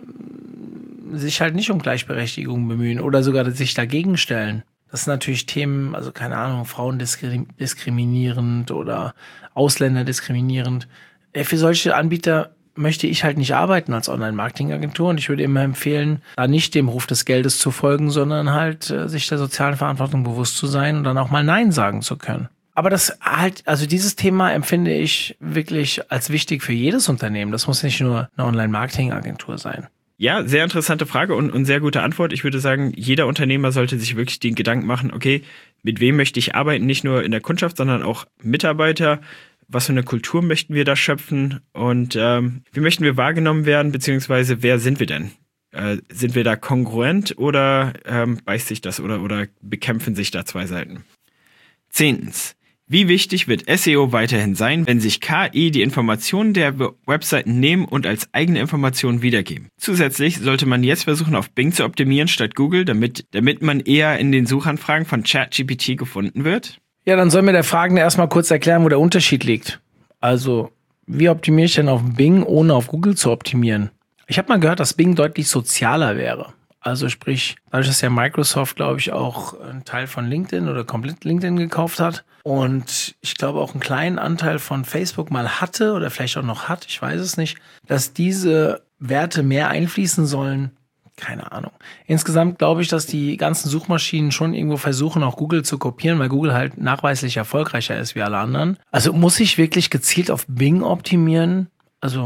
sich halt nicht um Gleichberechtigung bemühen oder sogar sich dagegen stellen? Das sind natürlich Themen, also keine Ahnung, Frauen diskriminierend oder Ausländer diskriminierend. Für solche Anbieter möchte ich halt nicht arbeiten als Online-Marketing-Agentur und ich würde immer empfehlen, da nicht dem Ruf des Geldes zu folgen, sondern halt sich der sozialen Verantwortung bewusst zu sein und dann auch mal Nein sagen zu können. Aber das halt, also dieses Thema empfinde ich wirklich als wichtig für jedes Unternehmen. Das muss nicht nur eine Online-Marketing-Agentur sein. Ja, sehr interessante Frage und sehr gute Antwort. Ich würde sagen, jeder Unternehmer sollte sich wirklich den Gedanken machen, okay, mit wem möchte ich arbeiten? Nicht nur in der Kundschaft, sondern auch Mitarbeiter. Was für eine Kultur möchten wir da schöpfen und wie möchten wir wahrgenommen werden, beziehungsweise wer sind wir denn? Sind wir da kongruent oder beißt sich das oder bekämpfen sich da zwei Seiten? 10. Wie wichtig wird SEO weiterhin sein, wenn sich KI die Informationen der Webseiten nehmen und als eigene Informationen wiedergeben? Zusätzlich sollte man jetzt versuchen, auf Bing zu optimieren statt Google, damit man eher in den Suchanfragen von ChatGPT gefunden wird? Ja, dann soll mir der Fragende erstmal kurz erklären, wo der Unterschied liegt. Also, wie optimiere ich denn auf Bing, ohne auf Google zu optimieren? Ich habe mal gehört, dass Bing deutlich sozialer wäre. Also sprich, dadurch, dass ja Microsoft, glaube ich, auch einen Teil von LinkedIn oder komplett LinkedIn gekauft hat und ich glaube auch einen kleinen Anteil von Facebook mal hatte oder vielleicht auch noch hat, ich weiß es nicht, dass diese Werte mehr einfließen sollen. Keine Ahnung. Insgesamt glaube ich, dass die ganzen Suchmaschinen schon irgendwo versuchen, auch Google zu kopieren, weil Google halt nachweislich erfolgreicher ist wie alle anderen. Also muss ich wirklich gezielt auf Bing optimieren? Also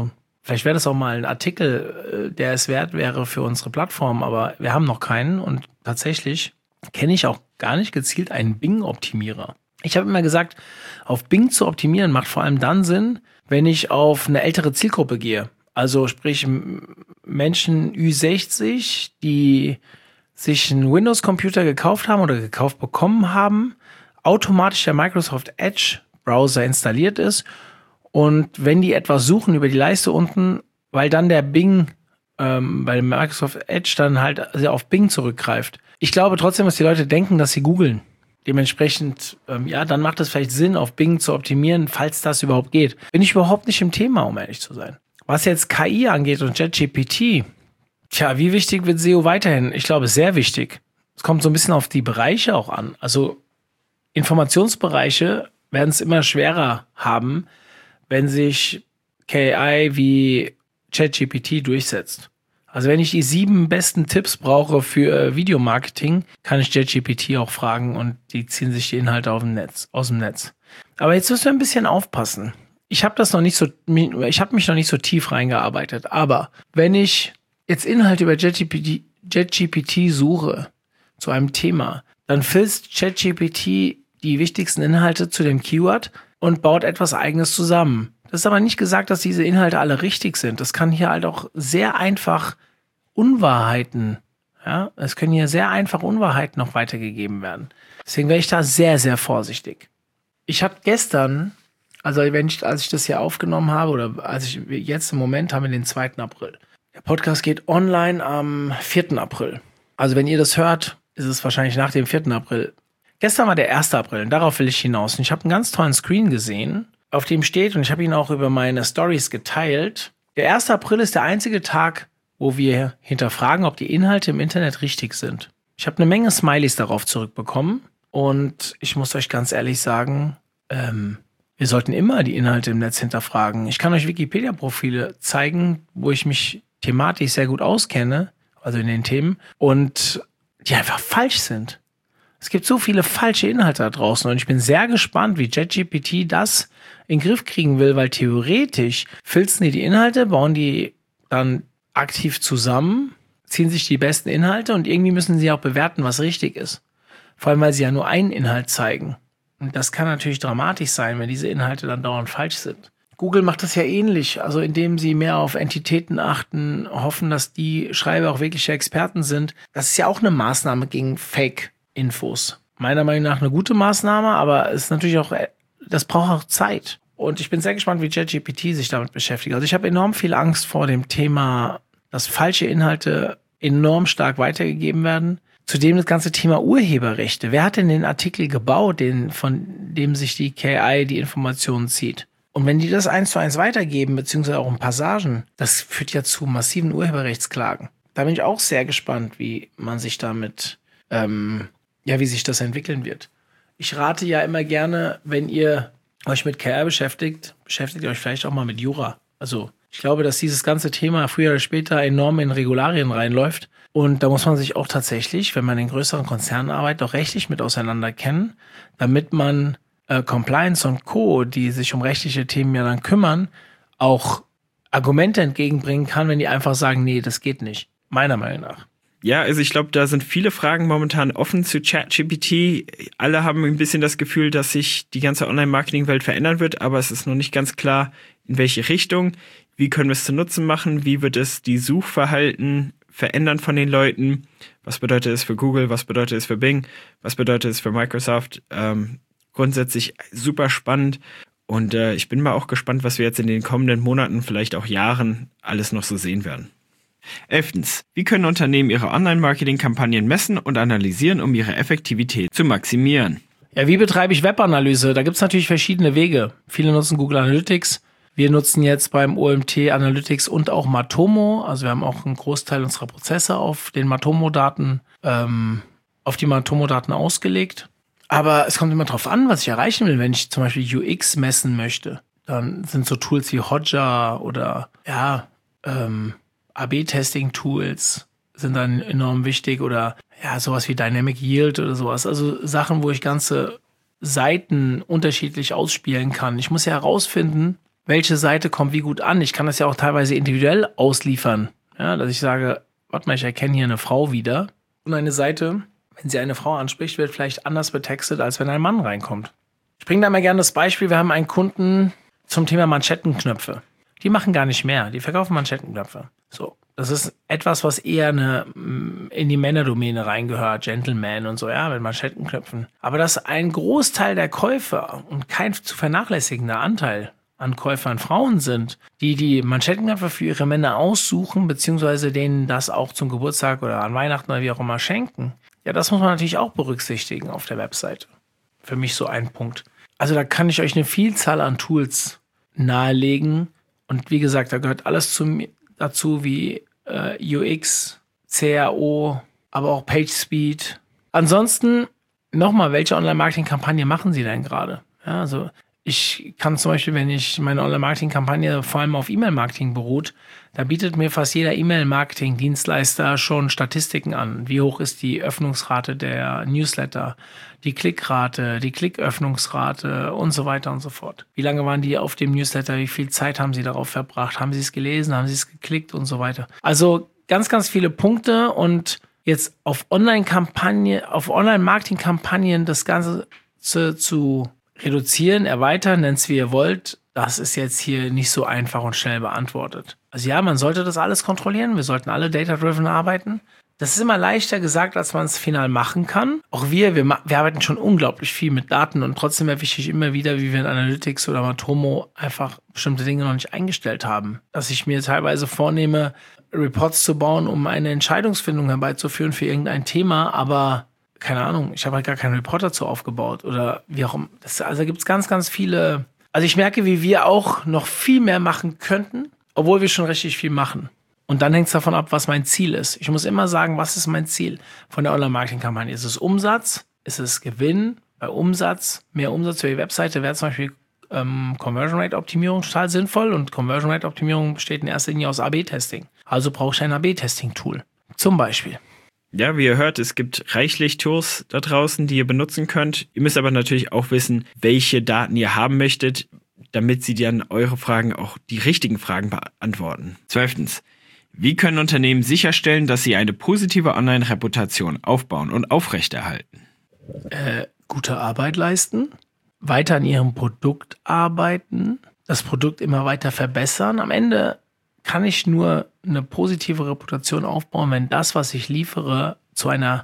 Vielleicht wäre das auch mal ein Artikel, der es wert wäre für unsere Plattform, aber wir haben noch keinen und tatsächlich kenne ich auch gar nicht gezielt einen Bing-Optimierer. Ich habe immer gesagt, auf Bing zu optimieren macht vor allem dann Sinn, wenn ich auf eine ältere Zielgruppe gehe. Also sprich Menschen Ü60, die sich einen Windows-Computer gekauft haben oder gekauft bekommen haben, automatisch der Microsoft Edge-Browser installiert ist und wenn die etwas suchen über die Leiste unten, weil dann der Bing, weil Microsoft Edge dann halt auf Bing zurückgreift. Ich glaube trotzdem, dass die Leute denken, dass sie googeln. Dementsprechend, dann macht es vielleicht Sinn, auf Bing zu optimieren, falls das überhaupt geht. Bin ich überhaupt nicht im Thema, um ehrlich zu sein. Was jetzt KI angeht und ChatGPT, wie wichtig wird SEO weiterhin? Ich glaube, sehr wichtig. Es kommt so ein bisschen auf die Bereiche auch an. Also Informationsbereiche werden es immer schwerer haben, wenn sich KI wie ChatGPT durchsetzt. Also wenn ich die 7 besten Tipps brauche für Videomarketing, kann ich ChatGPT auch fragen und die ziehen sich die Inhalte aus dem Netz. Aber jetzt müssen wir ein bisschen aufpassen. Ich habe mich noch nicht so tief reingearbeitet, aber wenn ich jetzt Inhalte über ChatGPT suche zu einem Thema, dann filzt ChatGPT die wichtigsten Inhalte zu dem Keyword und baut etwas Eigenes zusammen. Das ist aber nicht gesagt, dass diese Inhalte alle richtig sind. Das kann hier halt auch sehr einfach Unwahrheiten, es können hier sehr einfach Unwahrheiten noch weitergegeben werden. Deswegen wäre ich da sehr, sehr vorsichtig. Ich habe gestern, als ich das hier aufgenommen habe, oder jetzt im Moment haben wir den 2. April. Der Podcast geht online am 4. April. Also wenn ihr das hört, ist es wahrscheinlich nach dem 4. April. Gestern war der 1. April und darauf will ich hinaus. Und ich habe einen ganz tollen Screen gesehen, auf dem steht, und ich habe ihn auch über meine Stories geteilt, der 1. April ist der einzige Tag, wo wir hinterfragen, ob die Inhalte im Internet richtig sind. Ich habe eine Menge Smileys darauf zurückbekommen und ich muss euch ganz ehrlich sagen, wir sollten immer die Inhalte im Netz hinterfragen. Ich kann euch Wikipedia-Profile zeigen, wo ich mich thematisch sehr gut auskenne, also in den Themen, und die einfach falsch sind. Es gibt so viele falsche Inhalte da draußen und ich bin sehr gespannt, wie ChatGPT das in den Griff kriegen will, weil theoretisch filzen die Inhalte, bauen die dann aktiv zusammen, ziehen sich die besten Inhalte und irgendwie müssen sie auch bewerten, was richtig ist. Vor allem, weil sie ja nur einen Inhalt zeigen. Und das kann natürlich dramatisch sein, wenn diese Inhalte dann dauernd falsch sind. Google macht das ja ähnlich, also indem sie mehr auf Entitäten achten, hoffen, dass die Schreiber auch wirkliche Experten sind. Das ist ja auch eine Maßnahme gegen Fake-Infos. Meiner Meinung nach eine gute Maßnahme, aber es ist natürlich auch, das braucht auch Zeit. Und ich bin sehr gespannt, wie ChatGPT sich damit beschäftigt. Also ich habe enorm viel Angst vor dem Thema, dass falsche Inhalte enorm stark weitergegeben werden. Zudem das ganze Thema Urheberrechte. Wer hat denn den Artikel gebaut, von dem sich die KI die Informationen zieht? Und wenn die das 1:1 weitergeben, beziehungsweise auch in Passagen, das führt ja zu massiven Urheberrechtsklagen. Da bin ich auch sehr gespannt, wie man sich damit, wie sich das entwickeln wird. Ich rate ja immer gerne, wenn ihr euch mit KI beschäftigt ihr euch vielleicht auch mal mit Jura. Also ich glaube, dass dieses ganze Thema früher oder später enorm in Regularien reinläuft. Und da muss man sich auch tatsächlich, wenn man in größeren Konzernen arbeitet, auch rechtlich mit auseinander kennen, damit man Compliance und Co., die sich um rechtliche Themen ja dann kümmern, auch Argumente entgegenbringen kann, wenn die einfach sagen, nee, das geht nicht. Meiner Meinung nach. Ja, also ich glaube, da sind viele Fragen momentan offen zu ChatGPT. Alle haben ein bisschen das Gefühl, dass sich die ganze Online-Marketing-Welt verändern wird, aber es ist noch nicht ganz klar, in welche Richtung. Wie können wir es zu Nutzen machen? Wie wird es die Suchverhalten verändern von den Leuten? Was bedeutet es für Google? Was bedeutet es für Bing? Was bedeutet es für Microsoft? Grundsätzlich super spannend. Und ich bin mal auch gespannt, was wir jetzt in den kommenden Monaten, vielleicht auch Jahren, alles noch so sehen werden. 11. Wie können Unternehmen ihre Online-Marketing-Kampagnen messen und analysieren, um ihre Effektivität zu maximieren? Ja, wie betreibe ich Webanalyse? Da gibt es natürlich verschiedene Wege. Viele nutzen Google Analytics. Wir nutzen jetzt beim OMT Analytics und auch Matomo. Also wir haben auch einen Großteil unserer Prozesse auf den Matomo-Daten, auf die Matomo-Daten ausgelegt. Aber es kommt immer drauf an, was ich erreichen will. Wenn ich zum Beispiel UX messen möchte, dann sind so Tools wie Hotjar oder AB-Testing-Tools sind dann enorm wichtig oder sowas wie Dynamic Yield oder sowas. Also Sachen, wo ich ganze Seiten unterschiedlich ausspielen kann. Ich muss ja herausfinden, welche Seite kommt wie gut an. Ich kann das ja auch teilweise individuell ausliefern. Ja, dass ich sage, warte mal, ich erkenne hier eine Frau wieder. Und eine Seite, wenn sie eine Frau anspricht, wird vielleicht anders betextet, als wenn ein Mann reinkommt. Ich bringe da mal gerne das Beispiel, wir haben einen Kunden zum Thema Manschettenknöpfe. Die machen gar nicht mehr, die verkaufen Manschettenknöpfe. So, das ist etwas, was eher in die Männerdomäne reingehört, Gentleman und so, ja, mit Manschettenknöpfen. Aber dass ein Großteil der Käufer und kein zu vernachlässigender Anteil an Käufern Frauen sind, die Manschettenknöpfe für ihre Männer aussuchen, beziehungsweise denen das auch zum Geburtstag oder an Weihnachten oder wie auch immer schenken. Ja, das muss man natürlich auch berücksichtigen auf der Webseite. Für mich so ein Punkt. Also da kann ich euch eine Vielzahl an Tools nahelegen. Und wie gesagt, da gehört alles dazu wie UX, CRO, aber auch PageSpeed. Ansonsten nochmal, welche Online-Marketing-Kampagne machen Sie denn gerade? Ja, also ich kann zum Beispiel, wenn ich meine Online-Marketing-Kampagne vor allem auf E-Mail-Marketing beruht, da bietet mir fast jeder E-Mail-Marketing-Dienstleister schon Statistiken an. Wie hoch ist die Öffnungsrate der Newsletter, die Klickrate, die Klicköffnungsrate und so weiter und so fort. Wie lange waren die auf dem Newsletter? Wie viel Zeit haben sie darauf verbracht? Haben sie es gelesen? Haben sie es geklickt und so weiter? Also ganz, ganz viele Punkte und jetzt auf Online-Marketing-Kampagnen das Ganze zu reduzieren, erweitern, nennt es wie ihr wollt, das ist jetzt hier nicht so einfach und schnell beantwortet. Also ja, man sollte das alles kontrollieren, wir sollten alle data-driven arbeiten. Das ist immer leichter gesagt, als man es final machen kann. Auch wir arbeiten schon unglaublich viel mit Daten und trotzdem erwische ich immer wieder, wie wir in Analytics oder Matomo einfach bestimmte Dinge noch nicht eingestellt haben. Dass ich mir teilweise vornehme, Reports zu bauen, um eine Entscheidungsfindung herbeizuführen für irgendein Thema, aber keine Ahnung, ich habe halt gar keinen Report dazu aufgebaut oder wie auch immer. Also gibt es ganz, ganz viele. Also ich merke, wie wir auch noch viel mehr machen könnten, obwohl wir schon richtig viel machen. Und dann hängt es davon ab, was mein Ziel ist. Ich muss immer sagen, was ist mein Ziel von der Online-Marketing-Kampagne? Ist es Umsatz? Ist es Gewinn? Bei Umsatz, mehr Umsatz für die Webseite wäre zum Beispiel Conversion-Rate-Optimierung total sinnvoll. Und Conversion-Rate-Optimierung besteht in erster Linie aus AB-Testing. Also brauche ich ein AB-Testing-Tool. Zum Beispiel. Ja, wie ihr hört, es gibt reichlich Tools da draußen, die ihr benutzen könnt. Ihr müsst aber natürlich auch wissen, welche Daten ihr haben möchtet, damit sie dann eure Fragen auch die richtigen Fragen beantworten. 12. Wie können Unternehmen sicherstellen, dass sie eine positive Online-Reputation aufbauen und aufrechterhalten? Gute Arbeit leisten, weiter an ihrem Produkt arbeiten, das Produkt immer weiter verbessern. Am Ende kann ich nur eine positive Reputation aufbauen, wenn das, was ich liefere, zu einer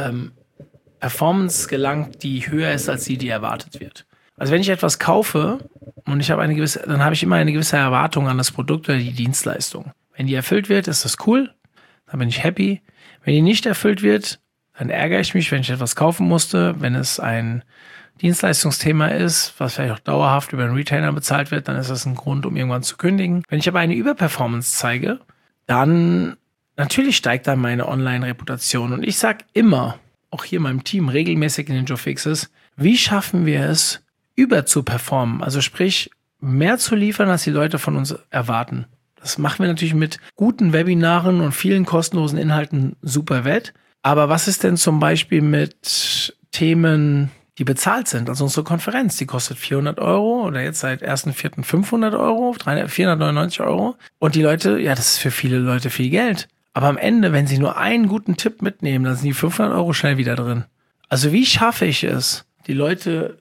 Performance gelangt, die höher ist als die erwartet wird. Also wenn ich etwas kaufe und ich habe dann habe ich immer eine gewisse Erwartung an das Produkt oder die Dienstleistung. Wenn die erfüllt wird, ist das cool, dann bin ich happy. Wenn die nicht erfüllt wird, dann ärgere ich mich, wenn ich etwas kaufen musste. Wenn es ein Dienstleistungsthema ist, was vielleicht auch dauerhaft über einen Retainer bezahlt wird, dann ist das ein Grund, um irgendwann zu kündigen. Wenn ich aber eine Überperformance zeige, dann natürlich steigt dann meine Online-Reputation. Und ich sage immer, auch hier in meinem Team, regelmäßig in den Joe Fixes, wie schaffen wir es, über zu performen? Also sprich, mehr zu liefern, als die Leute von uns erwarten. Das machen wir natürlich mit guten Webinaren und vielen kostenlosen Inhalten super wett. Aber was ist denn zum Beispiel mit Themen, die bezahlt sind? Also unsere Konferenz, die kostet 400 € oder jetzt seit 1.4. 500 €, 499 €. Und die Leute, ja, das ist für viele Leute viel Geld. Aber am Ende, wenn sie nur einen guten Tipp mitnehmen, dann sind die 500 € schnell wieder drin. Also wie schaffe ich es, die Leute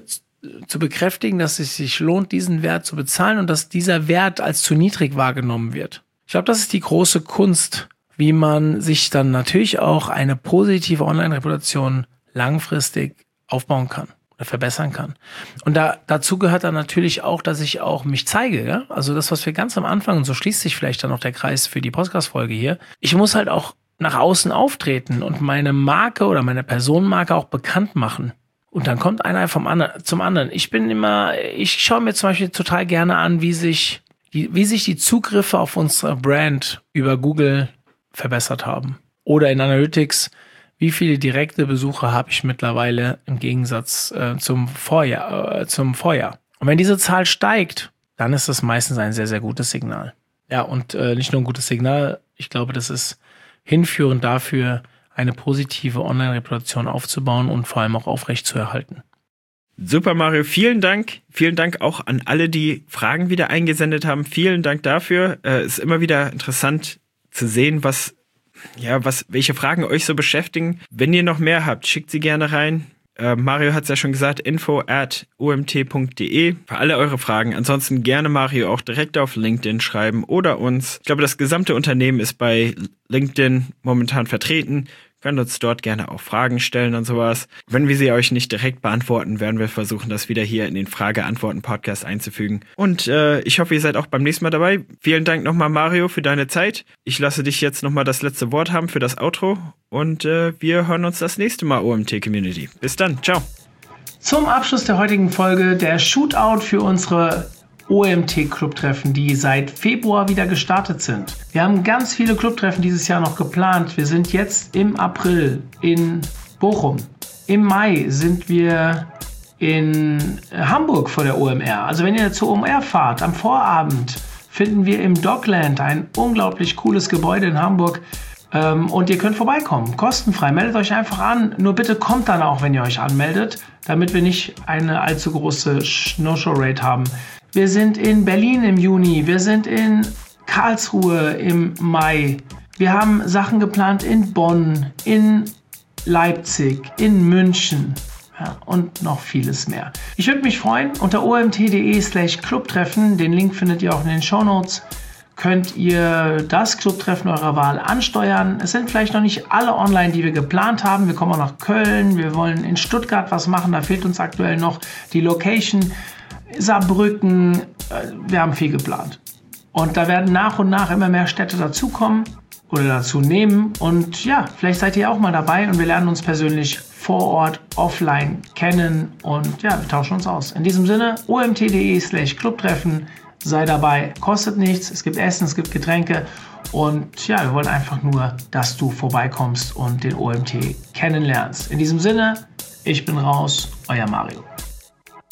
zu bekräftigen, dass es sich lohnt, diesen Wert zu bezahlen und dass dieser Wert als zu niedrig wahrgenommen wird? Ich glaube, das ist die große Kunst, wie man sich dann natürlich auch eine positive Online-Reputation langfristig aufbauen kann oder verbessern kann. Und dazu gehört dann natürlich auch, dass ich auch mich zeige. Ja? Also das, was wir ganz am Anfang, und so schließt sich vielleicht dann noch der Kreis für die Podcast-Folge hier, ich muss halt auch nach außen auftreten und meine Marke oder meine Personenmarke auch bekannt machen. Und dann kommt einer zum anderen. Ich schaue mir zum Beispiel total gerne an, wie sich die Zugriffe auf unsere Brand über Google verbessert haben. Oder in Analytics, wie viele direkte Besucher habe ich mittlerweile im Gegensatz zum Vorjahr. Und wenn diese Zahl steigt, dann ist das meistens ein sehr, sehr gutes Signal. Ja, und nicht nur ein gutes Signal, ich glaube, das ist hinführend dafür, eine positive Online-Reputation aufzubauen und vor allem auch aufrecht zu erhalten. Super, Mario, vielen Dank. Vielen Dank auch an alle, die Fragen wieder eingesendet haben. Vielen Dank dafür. Es ist immer wieder interessant zu sehen, welche Fragen euch so beschäftigen. Wenn ihr noch mehr habt, schickt sie gerne rein. Mario hat es ja schon gesagt, info@omt.de für alle eure Fragen. Ansonsten gerne Mario auch direkt auf LinkedIn schreiben oder uns. Ich glaube, das gesamte Unternehmen ist bei LinkedIn momentan vertreten. Könnt uns dort gerne auch Fragen stellen und sowas. Wenn wir sie euch nicht direkt beantworten, werden wir versuchen, das wieder hier in den Frage-Antworten-Podcast einzufügen. Und ich hoffe, ihr seid auch beim nächsten Mal dabei. Vielen Dank nochmal, Mario, für deine Zeit. Ich lasse dich jetzt nochmal das letzte Wort haben für das Outro. Und wir hören uns das nächste Mal, OMT Community. Bis dann, ciao. Zum Abschluss der heutigen Folge der Shootout für unsere OMT-Clubtreffen, die seit Februar wieder gestartet sind. Wir haben ganz viele Clubtreffen dieses Jahr noch geplant. Wir sind jetzt im April in Bochum. Im Mai sind wir in Hamburg vor der OMR. Also wenn ihr zur OMR fahrt, am Vorabend finden wir im Dockland ein unglaublich cooles Gebäude in Hamburg. Und ihr könnt vorbeikommen, kostenfrei. Meldet euch einfach an. Nur bitte kommt dann auch, wenn ihr euch anmeldet, damit wir nicht eine allzu große No-Show-Rate haben. Wir sind in Berlin im Juni, wir sind in Karlsruhe im Mai. Wir haben Sachen geplant in Bonn, in Leipzig, in München, ja, und noch vieles mehr. Ich würde mich freuen, unter omt.de/Clubtreffen, den Link findet ihr auch in den Shownotes, könnt ihr das Clubtreffen eurer Wahl ansteuern. Es sind vielleicht noch nicht alle online, die wir geplant haben. Wir kommen auch nach Köln, wir wollen in Stuttgart was machen, da fehlt uns aktuell noch die Location. Saarbrücken, wir haben viel geplant. Und da werden nach und nach immer mehr Städte dazukommen oder dazu nehmen. Und ja, vielleicht seid ihr auch mal dabei und wir lernen uns persönlich vor Ort, offline kennen und ja, wir tauschen uns aus. In diesem Sinne, omt.de/Clubtreffen, sei dabei, kostet nichts, es gibt Essen, es gibt Getränke und ja, wir wollen einfach nur, dass du vorbeikommst und den OMT kennenlernst. In diesem Sinne, ich bin raus, euer Mario.